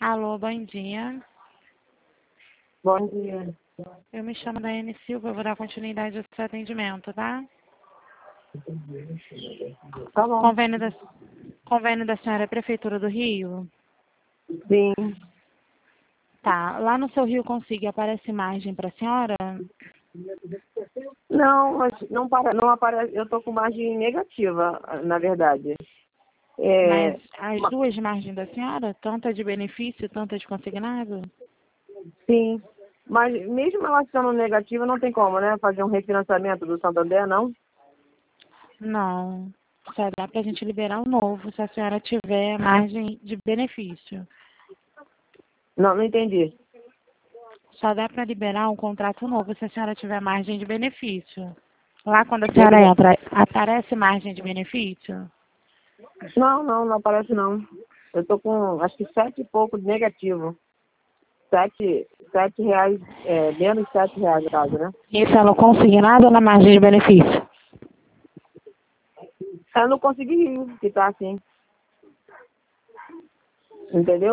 Alô, bom dia. Bom dia. Eu me chamo Daiane Silva, eu vou dar continuidade ao seu atendimento, tá? Tá bom. Convênio da senhora é Prefeitura do Rio? Sim. Tá. Lá no seu Rio Consigo aparece imagem para a senhora? Não, mas não aparece. Eu tô com margem negativa, na verdade. Mas as duas margens da senhora? Tanto a de benefício, tanto a de consignado? Sim. Mas mesmo ela sendo negativa, não tem como, né? Fazer um refinanciamento do Santander, não? Não. Só dá para a gente liberar o novo se a senhora tiver margem de benefício. Não, não entendi. Só dá para liberar um contrato novo se a senhora tiver margem de benefício. Lá quando a senhora entra, aparece margem de benefício? Não aparece não. Eu tô com, acho que 7 e pouco de negativo. Sete reais, menos R$ 7, no caso, né? Isso é no consignado ou na margem de benefício? Eu não consegui ir, que tá assim. Entendeu?